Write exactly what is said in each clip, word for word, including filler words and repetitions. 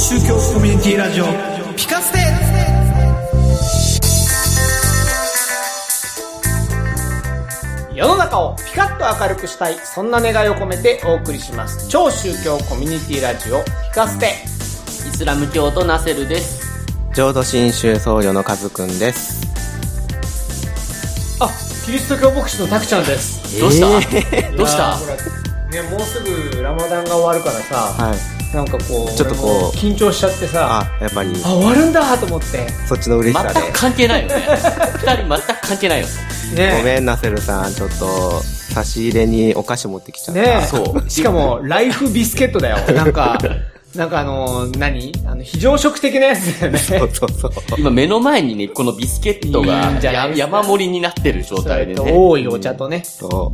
宗教コミュニティラジオピカステ。世の中をピカッと明るくしたい、そんな願いを込めてお送りします超宗教コミュニティラジオピカステ。 イスラム教徒ナセルです。 浄土真宗僧侶のカズくんです。 あ、キリスト教牧師のタクちゃんです。 どうした、えー、どうしたほら、ね、もうすぐラマダンが終わるからさ、はい、なんかこうちょっとこう緊張しちゃってさ、 あ、やっぱりあ、終わるんだと思って、 そっちの嬉しさで全く関係ないよね二人全く関係ないよね。ごめんナセルさん、ちょっと差し入れにお菓子持ってきちゃった、 ね、そうしかもライフビスケットだよ。なんかなんかあのー、何あの非常食的なやつだよね。 そうそうそう。 今目の前にね、このビスケットが山盛りになってる状態でね。 多いお茶とね。そう。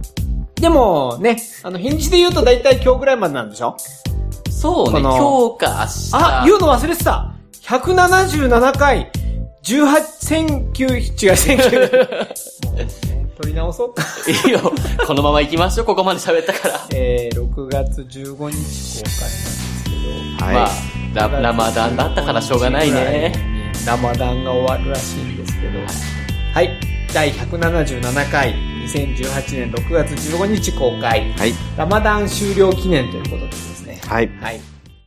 でもね、あの日にちで言うとだいたい今日ぐらいまでなんでしょ？ そうね、今日か明日。 あ、言うの忘れてた。ひゃくななじゅうななかい、じゅうはち、せんきゅう、違う、せんきゅう。もうね、取り直そうか。 いいよ。このまま行きましょう、ここまで喋ったから。 えー、ろくがつじゅうごにち公開なんですけど。 はい。まあ、ラ、ラマダンだったからしょうがないね。 ラマダンが終わるらしいんですけど。はい。だいひゃくななじゅうななかい、にせんじゅうはちねんろくがつじゅうごにち公開。はい。ラマダン終了記念ということでですね。 はい。 はい。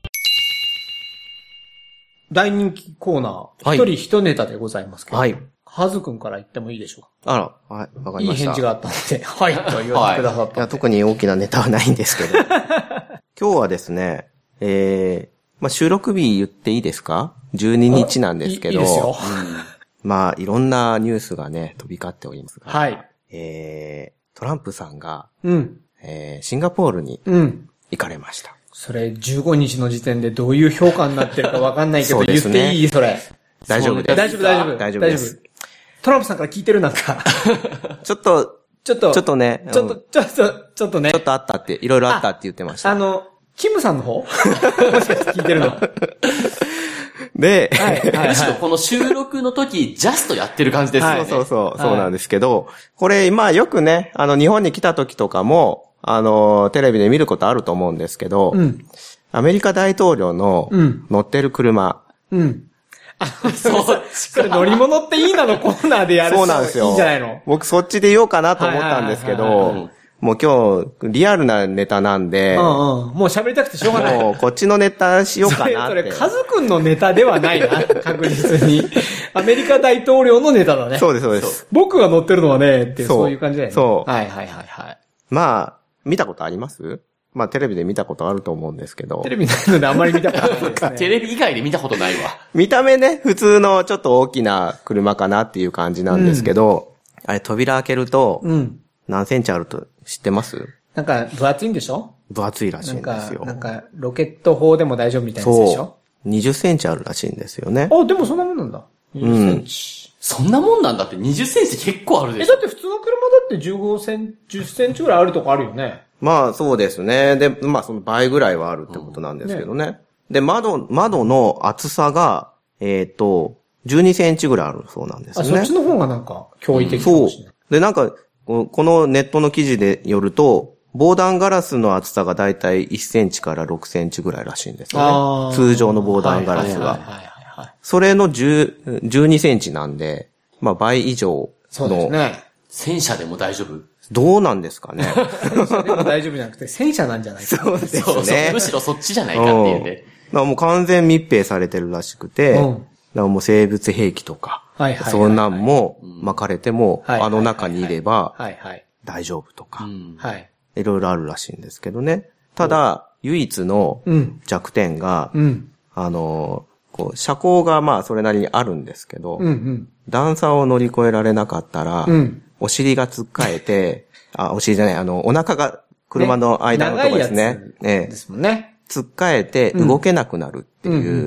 大人気コーナー、一、はい、人一ネタでございますけど。はい。カズくんから言ってもいいでしょうか。 あら、はい、わかりました。 いい返事があったので、はい、と言ってくださったので。 いや、特に大きなネタはないんですけど。今日はですね、えー、まあ、収録日言っていいですか？じゅうににちなんですけど。いいですよ。うん、まあ、いろんなニュースがね、飛び交っておりますが。はい。えー、トランプさんが、うん。えー、シンガポールに、うん。行かれました。 それ、じゅうごにちの時点でどういう評価になってるかわかんないけど、ね、言っていい？それ。 大丈夫です。 大丈夫、大丈夫。 大丈夫です。 トランプさんから聞いてるなんか。 ちょっと、 ちょっと、 ちょっとね。 ちょっと、ちょっと、ちょっとね。 ちょっとあったって、いろいろあったって言ってました。 あ, あの、キムさんの方もしかして聞いてるので、 はいはいはい、むしろこの収録の時、ジャストやってる感じですよね。 はい、そうそうそう、そうなんですけど、これ、まあよくね、あの、日本に来た時とかも、あの、テレビで見ることあると思うんですけど、うん、アメリカ大統領の乗ってる車、うん、うんあ、そう、それ乗り物っていいなのコーナーでやる。 そうなんですよ。 いいんじゃないの？ 僕そっちで言おうかなと思ったんですけど、もう今日リアルなネタなんで、うんうん、 もう喋りたくてしょうがない。 もうこっちのネタしようかなって。 それ、それ、カズくんのネタではないな、確実に。アメリカ大統領のネタだね。 そうです、そうです。 僕が乗ってるのはね、っていう、そういう感じだよね。 そう。 はいはいはいはい。 まあ、見たことあります？まあテレビで見たことあると思うんですけど。 テレビないのであんまり見たことないですね。 テレビ以外で見たことないわ。 見た目ね、普通のちょっと大きな車かなっていう感じなんですけど、うん、あれ扉開けると、うん、何センチあると知ってます？ なんか分厚いんでしょ？ 分厚いらしいんですよ。 なんか、なんかロケット砲でも大丈夫みたいなやつでしょ？そう。 にじゅっセンチあるらしいんですよね。 あ、でもそんなもんなんだ。にじゅっセンチ。うん、 そんなもんなんだってにじゅっセンチ結構あるでしょ？ え、だって普通の車だってじゅうごセンチ、じゅっセンチぐらいあるとこあるよね。 まあそうですね。で、まあその倍ぐらいはあるってことなんですけどね。うん、ねで、窓、窓の厚さが、えっ、ー、と、じゅうにセンチぐらいあるそうなんですね。 あ、そっちの方がなんか驚異的かもしれない。 そう。で、なんか、このネットの記事でよると、防弾ガラスの厚さがだいたいいっセンチからろくセンチぐらいらしいんですよね。通常の防弾ガラスが。それのじゅう、じゅうにセンチなんで、まあ倍以上の。 そうですね。 戦車でも大丈夫？ どうなんですかね。 戦車でも大丈夫じゃなくて、戦車なんじゃないか。 そうですね。 そうそう。むしろそっちじゃないかっていうね。 だからもう完全密閉されてるらしくて、うん、だからもう生物兵器とか、はいはいはいはい、そんなんも巻かれても、うん、あの中にいれば、大丈夫とか、はい、いろいろあるらしいんですけどね。ただ、唯一の弱点が、うん、あの、こう車高がまあそれなりにあるんですけど、うんうん、段差を乗り越えられなかったら、うんお尻がつっかえて、あ、お尻じゃない、あの、お腹が車の間のところですね。 ねですもんね。 つっかえて動けなくなるっていう、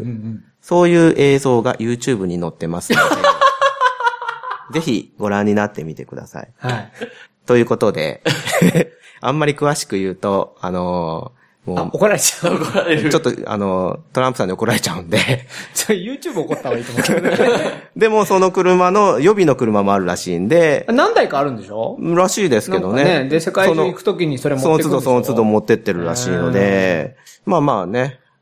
そういう映像が YouTube に載ってますので、ぜひご覧になってみてください。はい。ということで、あんまり詳しく言うと、あのー、もうあ、怒られちゃう。 怒られる。 ちょっと、あの、トランプさんに怒られちゃうんで。 ちょ、YouTube 怒った方がいいと思うけどね。 でも、その車の、予備の車もあるらしいんで。 何台かあるんでしょ？ らしいですけどね。 ね。で、世界中行くときにそれ持ってくるんでしょ？ その都度その都度持ってってるらしいので、まあまあね、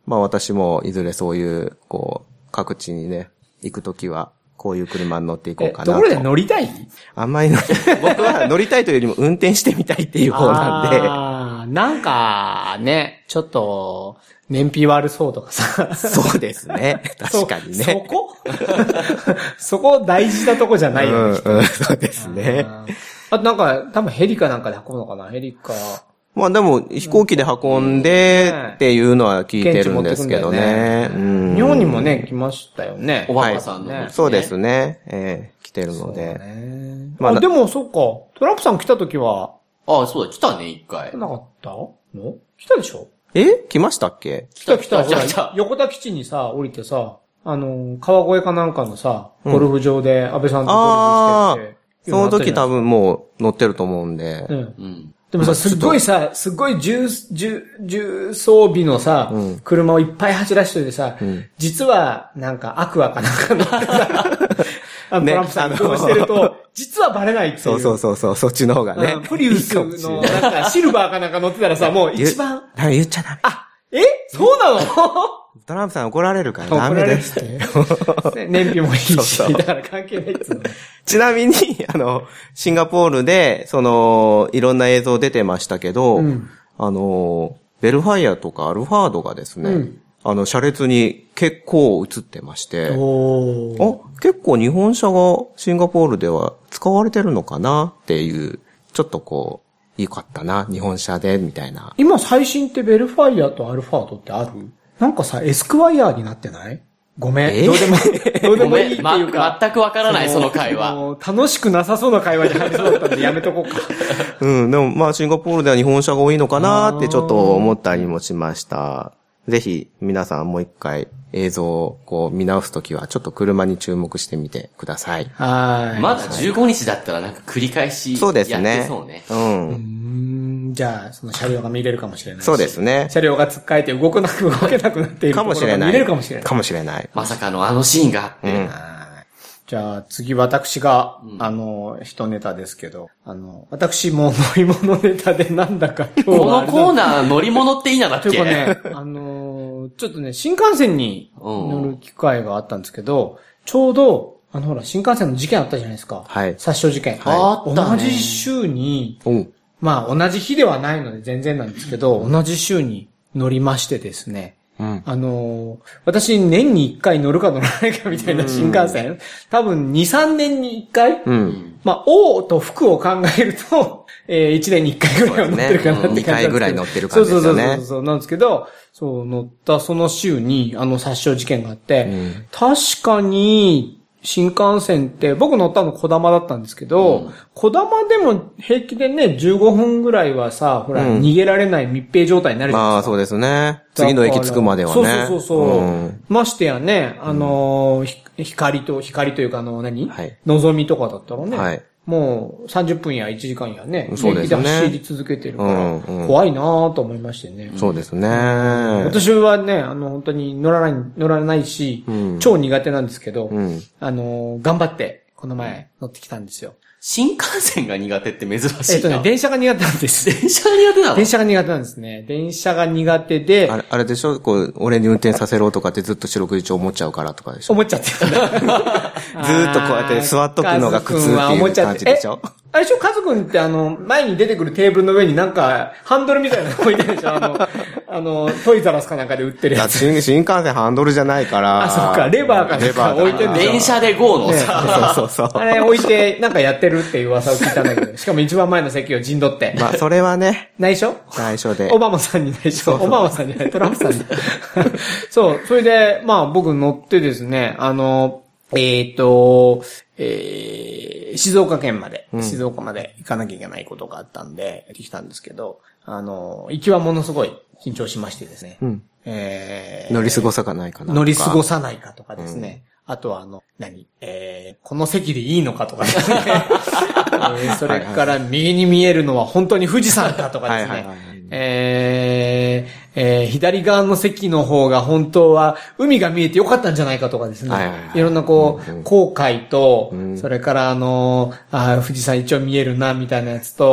まあ私もいずれそういう、こう、各地にね、行くときは、こういう車に乗っていこうかなと。 ところで乗りたい？ あんまり乗りたい。僕は乗りたいというよりも運転してみたいっていう方なんで。 ああ、なんか、ね、ちょっと、燃費悪そうとかさ。 そうですね。確かにね。そ, そこそこ大事なとこじゃないよね。 うん、うん、そうですね。 あとなんか、多分ヘリかなんかで運ぶのかな、ヘリか。 まあでも、飛行機で運んでっていうのは聞いてるんですけどね。 うん、日本にもね、来ましたよね。 おばあさんの、 ね。そうですね。えー、来てるので。 ね、まあ、あ、でもそっか。トランプさん来た時は。 ああ、そうだ、来たね、一回。 来なかったの？来たでしょ？ え？来ましたっけ？ 来た来た。ほら、横田基地にさ、降りてさ、あの、川越かなんかのさ、ゴルフ場で安倍さんとゴルフしてって。 その時多分もう乗ってると思うんで。 うん。うんでもさ、すっごいさ、すっごい重、重、重装備のさ、うん、車をいっぱい走らしといてさ、うん、実はなんかアクアかなんか乗ってさ、あのトランプさんがこうしてると、実はバレないっていう。 そうそうそうそう、そっちの方がね。 プリウスのなんかシルバーかなんか乗ってたらさ、もう一番。 言っちゃダメ。 あ、えそうなのトランプさん怒られるからダメですって。 燃費もいいし、そうそうだから関係ないっつうの。 ちなみに、あの、シンガポールで、その、いろんな映像出てましたけど、うん、あの、ベルファイアとかアルファードがですね、うん、あの、車列に結構映ってまして、 おあ、結構日本車がシンガポールでは使われてるのかなっていう、ちょっとこう、よかったな、日本車で、みたいな。 今最新ってベルファイアとアルファードってある？なんかさ、エスクワイヤーになってない？ごめん。えー、どうでも、どうでもいいっていうか。 ま、全くわからない、その会話。 楽しくなさそうな会話に入りそうだったんでやめとこうか。 うん、でもまあシンガポールでは日本車が多いのかなってちょっと思ったりもしました。ぜひ皆さんもう一回映像をこう見直すときはちょっと車に注目してみてください。 はい。 まだじゅうごにちだったらなんか繰り返しやってそうね。そうですね。 うん。 うんじゃあ、その車両が見れるかもしれないし。 そうですね。 車両がつっかえて動くなく動けなくなっているかもしれない。 見れるかもしれない。 かもしれない。 まさかのあのシーンがあって。うん、 じゃあ次私が、うん、あの、一ネタですけど、あの、私も乗り物ネタでなんだか今日は。 このコーナー乗り物っていいなだっけ？ というかね、あの、ちょっとね、新幹線に乗る機会があったんですけど、ちょうど、あのほら、新幹線の事件あったじゃないですか。 はい。 殺傷事件。 はい。 あったね。同じ週に、まあ同じ日ではないので全然なんですけど、同じ週に乗りましてですね。うん、あのー、私年にいっかい乗るか乗らないかみたいな新幹線、多分に、さんねんにいっかい、うん、まあ、王と福を考えると、えー、いちねんにいっかいぐらいは乗ってるかなって感じ、ね。にかいぐらい乗ってる感じですよね。 そうそうそうそうなんですけど、そう乗ったその週にあの殺傷事件があって、うん、確かに、新幹線って、僕乗ったの小玉だったんですけど、うん、小玉でも平気でね、じゅうごふんぐらいはさ、ほら、うん、逃げられない密閉状態になるじゃないですか。 まあ、そうですね。次の駅着くまではね。 そうそうそうそう、うん。ましてやね、あのーうん、光と、光というかあの何、はい、望みとかだったらね。はい。もうさんじゅっぷんやいちじかんやね、 そうですね。 走り続けてるから、うんうん、怖いなぁと思いましてね。 そうですね。 私はね、あの、本当に乗らない、乗らないし、うん、超苦手なんですけど、うん、あの、頑張って、この前乗ってきたんですよ。 新幹線が苦手って珍しいな。 えっとね、電車が苦手なんです。 電車が苦手なの？ 電車が苦手なんですね。電車が苦手で。 あれ、あれでしょこう、俺に運転させろとかってずっと四六時中思っちゃうからとかでしょ？ 思っちゃってる。ずーっとこうやって座っとくのが苦痛っていう感じでしょ？ あれでしょカズくんってあの、前に出てくるテーブルの上になんか、ハンドルみたいなの置いてるでしょあの、あの、トイザラスかなんかで売ってるやつ。 新, 新幹線ハンドルじゃないから。 あ、そっか、レバーかなんか置いてるんでしょ電車で ゴー のさ、 ね。そうそうそう。 あれ置いて、なんかやってるっていう噂を聞いたんだけど、しかも一番前の席を陣取って。 まあ、それはね。 内緒内緒で。 オバマさんに内緒。そうそうオバマさんに内緒。トランプさんに。そう、それで、まあ僕乗ってですね、あの、えっと、えー、静岡県まで、うん、静岡まで行かなきゃいけないことがあったんで、行ってきたんですけど、あの、行きはものすごい緊張しましてですね。うん、えー、乗り過ごさかないかな。 乗り過ごさないかとかですね。うん、あとはあの、何えー、この席でいいのかとかですね。えー、それから右に見えるのは本当に富士山かとかですね。はいはいはい、えーえー、左側の席の方が本当は海が見えてよかったんじゃないかとかですね。はいはいはい、いろんなこう、うんうん、航海と、うん、それからあのあ、富士山一応見えるな、みたいなやつと、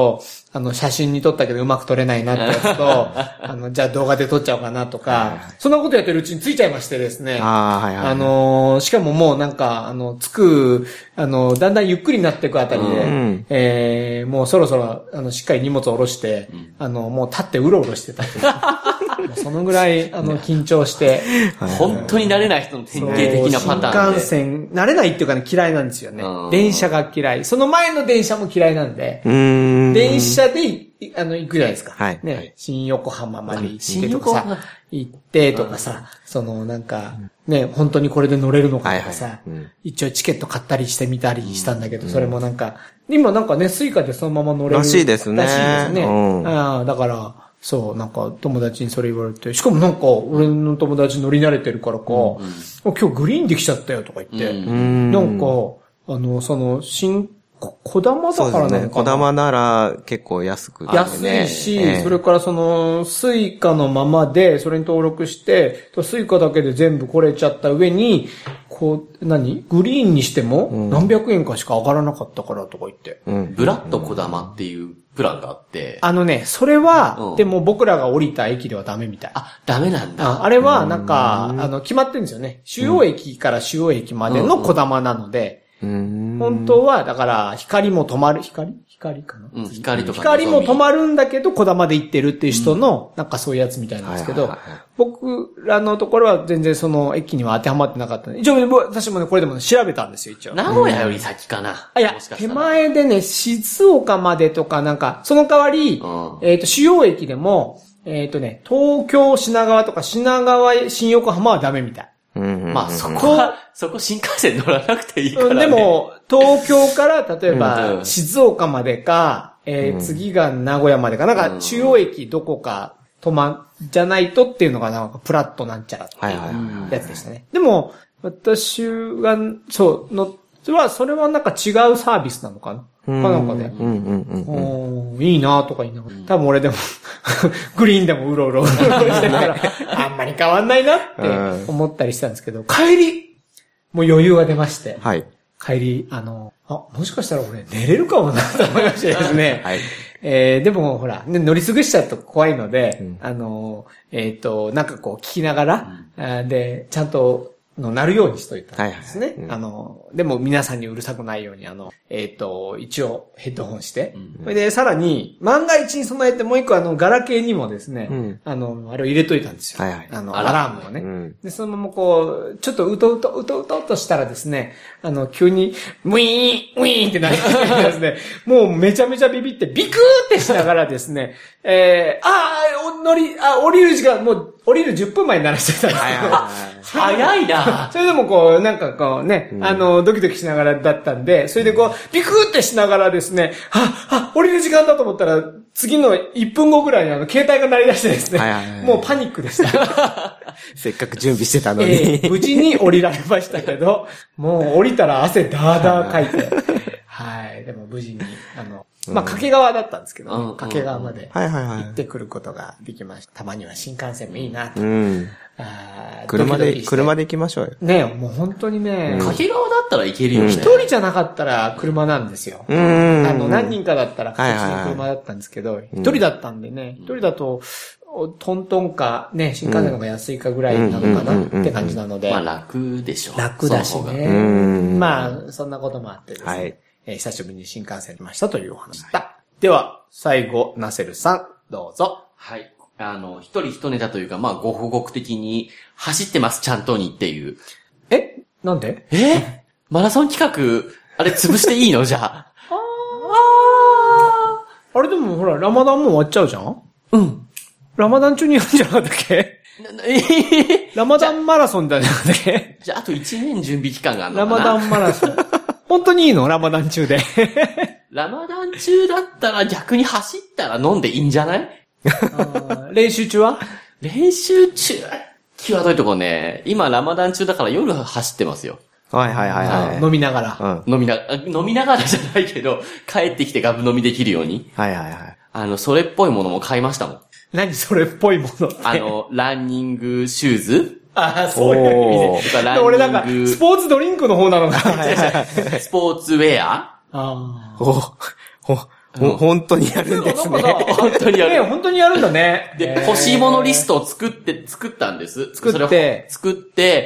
あの、写真に撮ったけどうまく撮れないなってやつと、あの、じゃあ動画で撮っちゃおうかなとか、はいはい、そんなことやってるうちについちゃいましてですね。 あ,、はいはいはい、 あの、しかももうなんか、あの、つく、あの、だんだんゆっくりになっていくあたりで、うん、えー、もうそろそろ、あの、しっかり荷物を下ろして、うん、あの、もう立ってうろうろしてた。そのぐらい、あの、緊張して。 本当に慣れない人の典型的なパターンで。 新幹線、慣れないっていうかね、嫌いなんですよね。電車が嫌い。その前の電車も嫌いなんで、 うん電車で、あの、行くじゃないですか。 はい。 ね、新横浜まで行ってとかさ、行ってとかさ、そのなんか、ね、本当にこれで乗れるのかとかさ、はいはいうん、一応チケット買ったりしてみたりしたんだけど、うん、それもなんか、今なんかね、スイカでそのまま乗れるらしいですね。 らしいですね。うん、ああ、だから、そう、なんか友達にそれ言われて、しかもなんか俺の友達乗り慣れてるからか、うん、今日グリーンできちゃったよとか言って、うん、なんか、あの、その、新、こだまだからなのかな。 こだまなら結構安くて、ね。 安いし、えー、それからその、スイカのままで、それに登録して、スイカだけで全部来れちゃった上に、こう、何グリーンにしても、何百円かしか上がらなかったからとか言って。 うん、ブラッドこだまっていうプランがあって。 あのね、それは、うん、でも僕らが降りた駅ではダメみたい。 あ、ダメなんだ。 あ, あれは、なんか、あの、決まってるんですよね。主要駅から主要駅までのこだまなので、 うん本当は、だから、光も止まる、光光かな、 うん、光とか。 光も止まるんだけど、こだまで行ってるっていう人の、なんかそういうやつみたいなんですけど、僕らのところは全然その駅には当てはまってなかったんで、一応、私もね、これでも、ね、調べたんですよ、一応。 名古屋より先かな。 あ、いや、手前でね、静岡までとかなんか、その代わり、うん、えっと、主要駅でも、えっとね、東京、品川とか品川、新横浜はダメみたい。 まあそこは、そこ新幹線乗らなくていいからね。 でも、東京から例えば静岡までか、えー、次が名古屋までか、なんか主要駅どこか止ま、じゃないとっていうのがなんかプラットなんちゃらっていうやつでしたね。でも、私が、そう、の、は、それはなんか違うサービスなのかなかなんかね。 うんうんうんうん、 いいなとか言いながら。多分俺でも、グリーンでもうろうろうろしてたら、あんまり変わんないなって思ったりしたんですけど、帰り、もう余裕が出まして。 はい。 帰り、あの、あ、もしかしたら俺寝れるかもなと思いましてですね。 はい。 えー、でもほら、ね、乗り過ごしちゃうと怖いので、うん、あの、えっと、なんかこう聞きながら、うん、で、ちゃんと、のなるようにしといたんですね。はいはいうん、あの、でも皆さんにうるさくないように、あの、えっ、ー、と、一応ヘッドホンして、うんうん、それでさらに、万が一に備えてもう一個あの、ガラケーにもですね、うん、あの、あれを入れといたんですよ。 はいはい、 あの、アラームをね、うん。で、そのままこう、ちょっとうとうと、うとうととしたらですね、あの、急に、ウィーン、ウィーンってなりですね、もうめちゃめちゃビビって、ビクーってしながらですね、えー、あー、乗り、あ、降りる時間、もう、降りるじゅっぷんまえに鳴らしてたんですけど、 早いなそれでもこう、なんかこうね、うん、あの、ドキドキしながらだったんで、それでこう、ビクーってしながらですね、あ、あ、降りる時間だと思ったら、次のいっぷんごぐらいにあの、携帯が鳴り出してですね、はいはいはい、もうパニックでした。 せっかく準備してたのに、 えー。無事に降りられましたけど、もう降りたら汗ダーダーかいて、はい、でも無事に、あの、まあ、掛川だったんですけど、ね、うん、掛川まで行ってくることができました。たまには新幹線もいいなと。 うん、あ車で、車で行きましょうよ。 ね、もう本当にね。 掛川だったら行けるよね。 一人じゃなかったら車なんですよ。 うん、 あの、何人かだったら、こっちの車だったんですけど、一人だったんでね、一人だと、トントンか、ね、新幹線の方が安いかぐらいなのかなって感じなので。 まあ楽でしょう。 楽だしね。まあ、そんなこともあってですね。はいえー、久しぶりに新幹線に来ましたというお話でした。はい、では、最後、ナセルさん、どうぞ。 はい。あの、一人一ネタというか、まあ、ご報告的に、走ってます、ちゃんとにっていう。 えなんでえマラソン企画、あれ潰していいのじゃあ。ああ。あれでもほら、ラマダンも終わっちゃうじゃんうん。 ラマダン中にやるんじゃなかったっけえラマダンマラソンだじゃなかったっけじゃあ、あといちねん準備期間があるのかなラマダンマラソン。本当にいいのラマダン中で。 ラマダン中だったら逆に走ったら飲んでいいんじゃない練習中は練習中、際どいとこね。今ラマダン中だから夜走ってますよ。 はいはいはいはい。 飲みながら、 うん。飲みな、飲みながらじゃないけど、帰ってきてガブ飲みできるように。 はいはいはい。 あの、それっぽいものも買いましたもん。 何それっぽいものって。 あの、ランニングシューズああ、そういう意味で。で俺なんか、スポーツドリンクの方なのかな。 スポーツウェアああ。 おおほ、本当にやるんですね。 本当にやる。 ね、本当にやるんだね。 で、欲しいものリストを作って、作ったんです。 作って、 作って、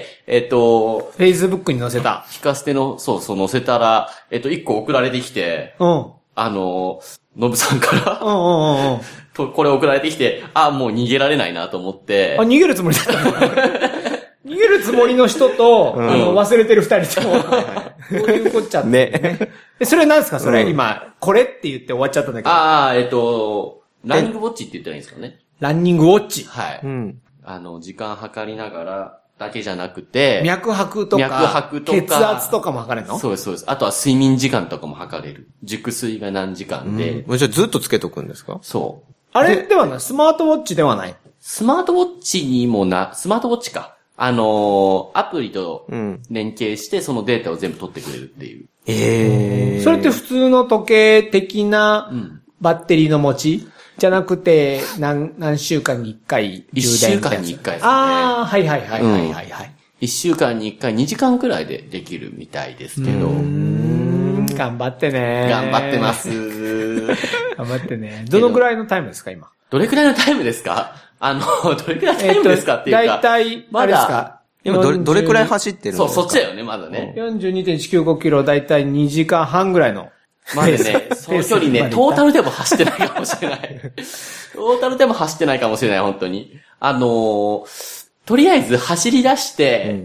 えっと、 Facebook に載せた。 聞かせての、そうそう載せたら、えっと、一個送られてきて、 うん。 あの、のぶさんから、 うんうんうんうん。 と、これ送られてきて、あ、もう逃げられないなと思って。 あ、逃げるつもりだった逃げるつもりの人と、うん、あの、忘れてる二人と、こういうこっちゃってね。ねえ、それ何ですかそれ、うん、今、これって言って終わっちゃったんだけど。 ああ、えっと、ランニングウォッチって言ったらいいんですかね。 ランニングウォッチ。 はい。うん。あの、時間測りながらだけじゃなくて、 脈拍とか、 脈拍とか、 血圧とかも測れるの？ そうです、そうです。あとは睡眠時間とかも測れる。熟睡が何時間で。 うん、じゃあずっとつけとくんですか？ そう。 あれではない？スマートウォッチではない？ スマートウォッチにもな、スマートウォッチか。あのー、アプリと連携してそのデータを全部取ってくれるっていう。 ええー。それって普通の時計的なバッテリーの持ちじゃなくて、何、何週間に一回充電？一週間に一回ですね。 ああ、はいはいはいはいはい、はい。 一、うん、週間に一回にじかんくらいでできるみたいですけど。うーん、頑張ってね。 頑張ってます。 頑張ってね。どのくらいのタイムですか今？ どれくらいのタイムですか？あの、どれくらいのタイムですかっていうか。 だいたい、あれですか？ 今どれ、どれくらい走ってるんですか？ そう、そっちだよね、まだね。 よんじゅうにてんいちきゅうごキロ、だいたいにじかんはんぐらいの。 まだね、その距離ね、トータルでも走ってないかもしれない。トータルでも走ってないかもしれない、本当に。あのー、とりあえず走り出して、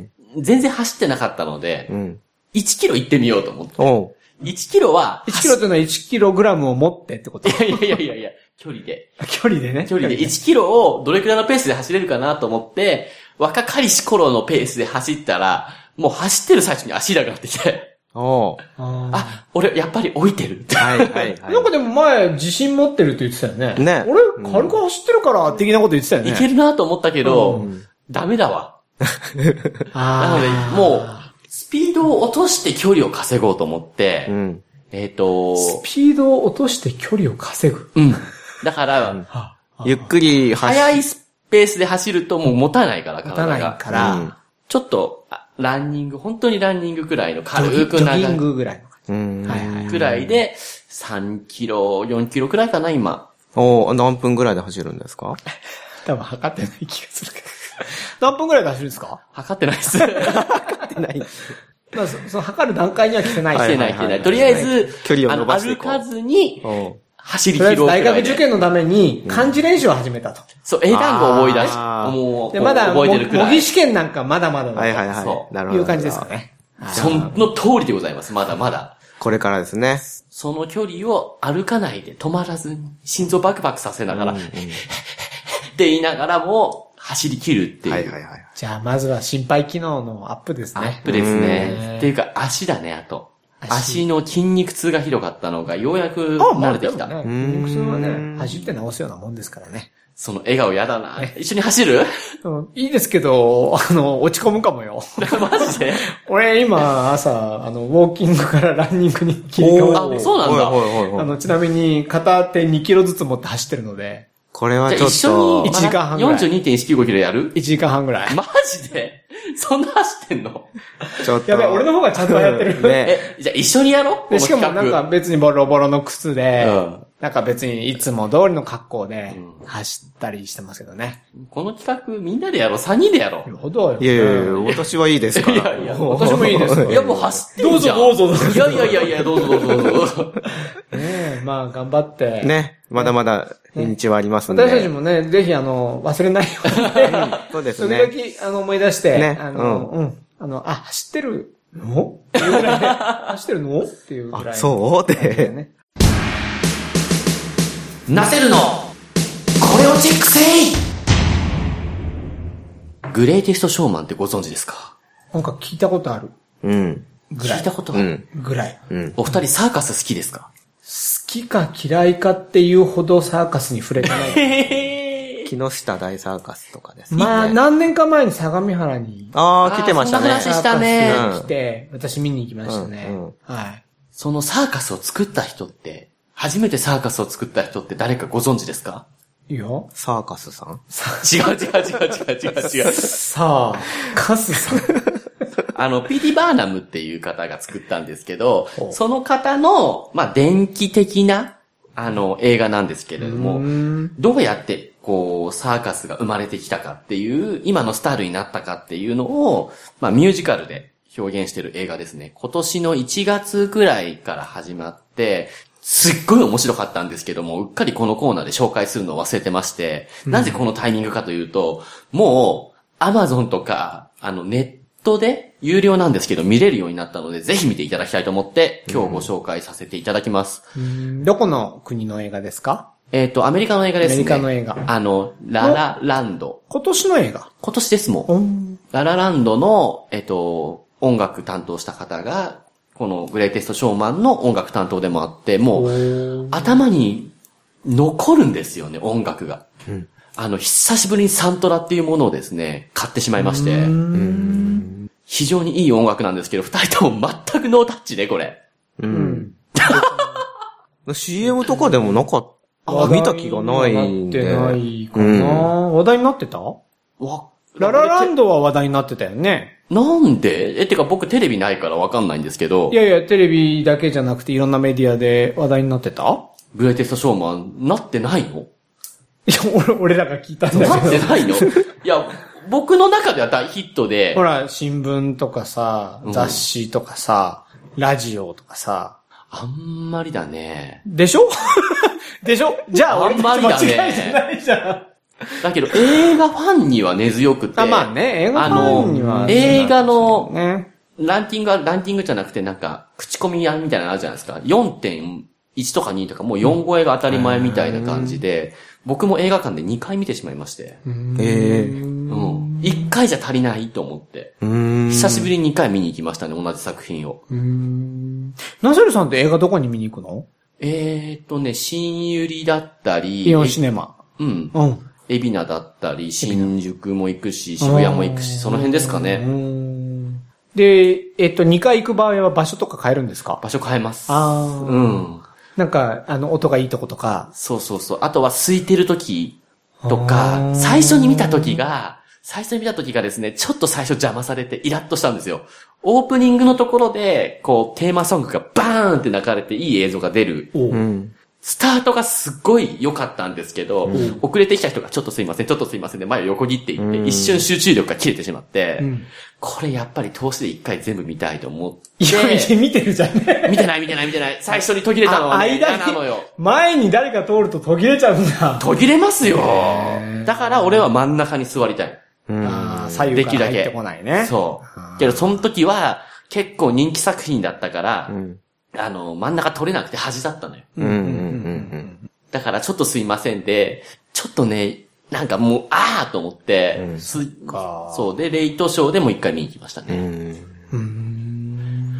うん、全然走ってなかったので、うん、いちキロ行ってみようと思って。おういちキロは、 いちキロというのはいちキログラムを持ってってこと？ いやいやいやいやいや、距離で。 距離でね。 距離でいちキロをどれくらいのペースで走れるかなと思って、若かりし頃のペースで走ったら、もう走ってる最初に足痛くなってきて。おあ、俺やっぱり置いてる。はいはいはい。 なんかでも前自信持ってるって言ってたよね。 ね。 俺軽く走ってるから的なこと言ってたよね。 いけるなと思ったけど、うん、ダメだわ。なので、もう、スピードを落として距離を稼ごうと思って、うん、えっと、 スピードを落として距離を稼ぐ。 うん。だから、うん、 ゆっくり走る。速いスペースで走るともう持たないから、 体が。持たないから、うん、 ちょっと、ランニング、本当にランニングくらいの軽く長い。 ジョギングぐらいの。 うん。はいはい。くらいで、さんキロ、よんキロくらいかな、今。 お何分くらいで走るんですか？ 多分測ってない気がするけど。何分くらいで走るんですか？ 測ってないです。測ってない。まあ、そ, その測る段階には来てない。 来てない、来てない。とりあえず、 距離を伸ばしていこう。 歩かずに、走り切ろうくらいで。 大学受験のために漢字練習を始めたと。 そう、英単語を思い出し、もう、 でまだ、 覚えてるくらい。 模擬試験なんかまだまだだ。 はいはいはい。 そう。なるほど。いう感じですかね。 その通りでございます。まだまだ。 これからですね。 その距離を歩かないで止まらずに、心臓バクバクさせながら、うんうん、って言いながらも、走り切るっていう。はいはいはい。 じゃあ、まずは心肺機能のアップですね。 アップですね。っていうか、足だね、あと。足の筋肉痛がひどかったのが、ようやく慣れてきた。 ね、筋肉痛はね、走って治すようなもんですからね。 その笑顔やだな。一緒に走る？ いいですけど、あの、落ち込むかもよ。 マジで？ 俺今、朝、あの、ウォーキングからランニングに切り替わって。 あ、そうなんだ。 あの、ちなみに、片手にキロずつ持って走ってるので。 これはちょっと。 一緒にいちじかんはんぐらい。 よんじゅうにてんいちきゅうごキロやる ?いち時間半ぐらい。 マジでそんな走ってんの？ ちょっと。やべ、俺の方がちゃんとやってる。 ね、え、じゃあ一緒にやろう。 で、しかもなんか別にボロボロの靴で、うん、なんか別にいつも通りの格好で走ったりしてますけどね。 うん、この企画みんなでやろう ?さん 人でやろう。 ほどよ。 いやいやいや、私はいいですから。いやいや、 私もいいですから。 いや、もう走ってるじゃん。 どうぞどうぞどうぞ。 いやいやいやいや、どうぞどうぞどうぞ。 ねえ、まあ頑張って。 ね、まだまだ日にちはありますんで。 私たちもね、ぜひあの、忘れないようにね。 そうですね。 時々あの思い出して、ね、あの、うん。あの、あ、走ってるのっていうぐらいで、走ってるのっていうぐらい。 あ、そうって。 なせるのこれをチェックせいグレイテストショーマンってご存知ですか？ なんか聞いたことある。 うん。 ぐらい。聞いたことある、 うん、ぐらい、 うん。お二人サーカス好きですか？ 好きか嫌いかっていうほどサーカスに触れてない。 木下大サーカスとかですね。まあ、何年か前に相模原に。 ああ、来てましたね。 そんな話したね。 来て、私見に行きましたね、うんうん。はい。 そのサーカスを作った人って、初めてサーカスを作った人って誰かご存知ですか？ いいよ。 サーカスさん？ 違う違う違う違う違う違う。 サーカスさん。 あの、ピーティー・バーナムっていう方が作ったんですけど、その方の、まあ、電気的な、 あの、映画なんですけれども、どうやって、こう、サーカスが生まれてきたかっていう、今のスタイルになったかっていうのを、まあ、ミュージカルで表現してる映画ですね。今年のいちがつぐらいから始まって、すっごい面白かったんですけども、うっかりこのコーナーで紹介するのを忘れてまして、うん、なぜこのタイミングかというと、もう、アマゾンとか、あの、ネットで、有料なんですけど見れるようになったので、ぜひ見ていただきたいと思って、今日ご紹介させていただきます。 うん、どこの国の映画ですか？ えっと、アメリカの映画ですね。 アメリカの映画。 あの、ララランド。 今年の映画？ 今年ですもん。ララランドの、えっと、音楽担当した方が、このグレイテストショーマンの音楽担当でもあって、もう、頭に残るんですよね、音楽が。うん、あの、久しぶりにサントラっていうものをですね、買ってしまいまして。うん非常にいい音楽なんですけど、二人とも全くノータッチで、これ。うん。 シーエム とかでもなかった。あ、見た気がないんで。 なってないかな、うん、話題になってた？わ、ララランドは話題になってたよね。 なんで？え、てか僕テレビないからわかんないんですけど。 いやいや、テレビだけじゃなくていろんなメディアで話題になってた？ グレイテストショーマン、なってないの？ いや、俺、俺らが聞いたんだけど。 なってないの？いや、僕の中では大ヒットで。 ほら、新聞とかさ、雑誌とかさ、うん、ラジオとかさ。 あんまりだね。 でしょでしょじゃあ、 あんまりだね。 間違いじゃないじゃん。 だけど、映画ファンには根強くて。 あ、まあね、映画ファンには、 ね。映画の、ランキングは、ランキングじゃなくて、なんか、口コミやみたいなのあるじゃないですか。よんてんいち とかにとか、もうよん超えが当たり前みたいな感じで、僕も映画館でにかい見てしまいまして。 えー、うん。いっかいじゃ足りないと思って。久しぶりににかい見に行きましたね、同じ作品を。 ナセルさんって映画どこに見に行くの？ えーっとね、新百合だったり。 イオンシネマ。 うん。うん。海老名だったり、新宿も行くし、渋谷も行くし、その辺ですかね。 で、えっと、にかい行く場合は場所とか変えるんですか？ 場所変えます。 ああ。 うん。 なんか、あの、音がいいとことか。 そうそうそう。あとは空いてる時とか、最初に見た時が、最初に見た時がですね、ちょっと最初邪魔されてイラッとしたんですよ。オープニングのところで、こう、テーマソングがバーンって流れていい映像が出る。うん、スタートがすっごい良かったんですけど、うん、遅れてきた人がちょっとすいません、ちょっとすいませんで前を横切っていって、うん、一瞬集中力が切れてしまって、うん、これやっぱり通しで一回全部見たいと思って。 いや、見てるじゃんね。 見てない見てない見てない。最初に途切れたのは、ね、 間なのよ。前に誰か通ると途切れちゃうんだ。 途切れますよ。だから俺は真ん中に座りたい。 うん、あ左右から入ってこないね。 そう。けどその時は結構人気作品だったから、うん、あの、真ん中取れなくて端だったのよ。うんうんうんうん、だからちょっとすいませんで、ちょっとね、なんかもう、あーと思って、うん、すそうで、レイトショーでも一回見に行きましたね。うん、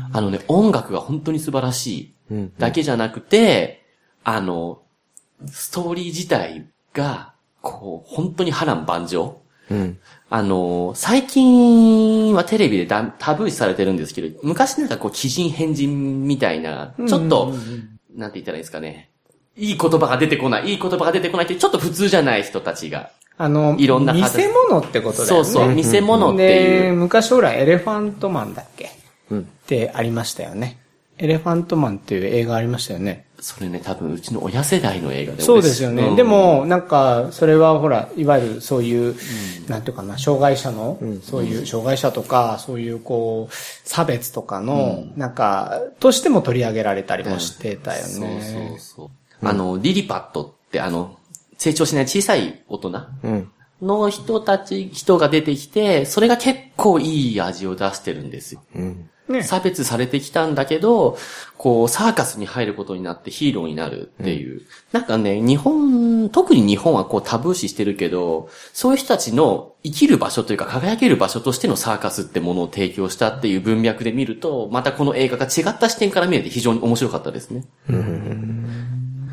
あのね、音楽が本当に素晴らしいだけじゃなくて、あの、ストーリー自体が、こう、本当に波乱万丈。うん、あの、最近はテレビでだタブー視されてるんですけど、昔なんかこう、奇人変人みたいな、ちょっと、なんて言ったらいいですかね。いい言葉が出てこない、いい言葉が出てこないって、ちょっと普通じゃない人たちが。 あの、いろんな見せ物ってことだよね。 そうそう、見せ物っていう。 で、昔ほら、エレファントマンだっけ、うん、ってありましたよね。エレファントマンっていう映画ありましたよね。 それね、多分うちの親世代の映画で。 そうですよね。うん、でも、なんか、それはほら、いわゆるそういう、うん、なんていうかな、障害者の、うん、そういう障害者とか、そういうこう、差別とかの、うん、なんか、としても取り上げられたりもしてたよね。うん、 そうそうそう。あの、リリパットってあの、成長しない小さい大人の人たち、人が出てきて、それが結構いい味を出してるんですよ。うんね、差別されてきたんだけど、こう、サーカスに入ることになってヒーローになるっていう。うん、なんかね、日本、特に日本はこうタブー視してるけど、そういう人たちの生きる場所というか輝ける場所としてのサーカスってものを提供したっていう文脈で見ると、またこの映画が違った視点から見れて非常に面白かったですね。うん、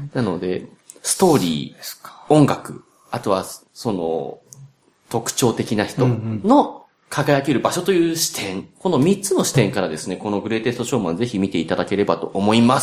なので、ストーリー、音楽、あとはその特徴的な人の、輝ける場所という視点。このみっつの視点からですね、このグレイテストショーマンぜひ見ていただければと思います。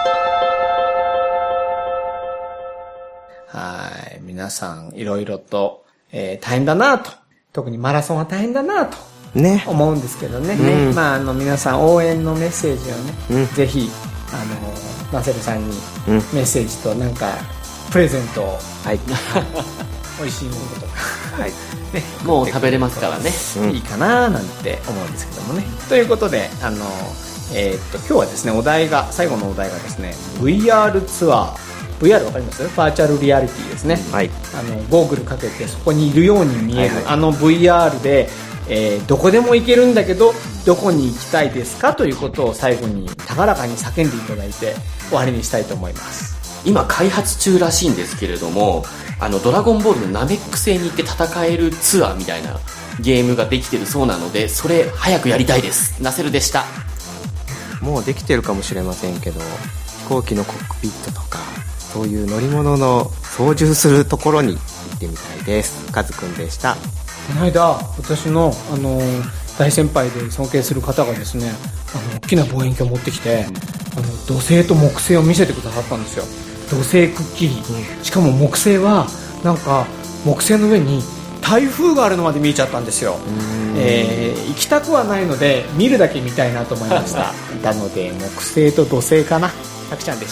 はい。皆さん、いろいろと、えー、大変だなと。特にマラソンは大変だなと。ね。思うんですけどね。ね、うん、まあ、あの、皆さん応援のメッセージをね、うん、ぜひ、 あのナセルさんにメッセージとなんかプレゼントを、はい、美味しいものとか、はいね、もう食べれますからね、 いいかななんて思うんですけどもね。ということで、あの、えー、っと今日はですね、お題が最後のお題がですね ブイアール ツアー、 ブイアール わかります？バーチャルリアリティですね、はい、あのゴーグルかけてそこにいるように見える、はいはい、あの ブイアール で、えー、どこでも行けるんだけどどこに行きたいですかということを最後に高らかに叫んでいただいて終わりにしたいと思います。 今開発中らしいんですけれども、あのドラゴンボールのナメック星に行って戦えるツアーみたいなゲームができてるそうなので、それ早くやりたいです。ナセルでした。 もうできてるかもしれませんけど、飛行機のコックピットとかそういう乗り物の操縦するところに行ってみたいです。カズくんでした。この間私の、あの大先輩で尊敬する方がですね、あの大きな望遠鏡を持ってきて、あの土星と木星を見せてくださったんですよ。土星くっきり、うん、しかも木星はなんか木星の上に台風があるのまで見えちゃったんですよ。えー、行きたくはないので見るだけ見たいなと思いましたなので木星と土星かな。たくちゃんでした。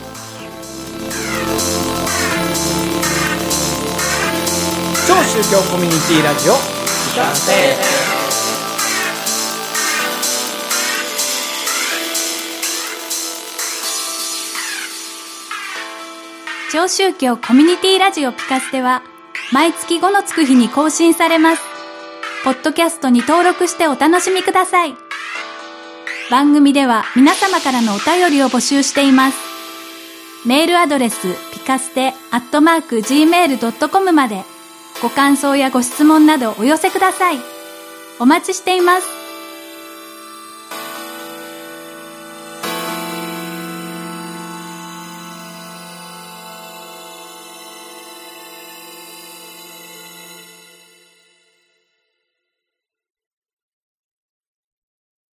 超宗教コミュニティラジオ聞かせて。 超宗教コミュニティラジオピカステは毎月ごのつく日に更新されます。ポッドキャストに登録してお楽しみください。番組では皆様からのお便りを募集しています。メールアドレスピカステアットマーク ジーメールドットコム までご感想やご質問などお寄せください。お待ちしています。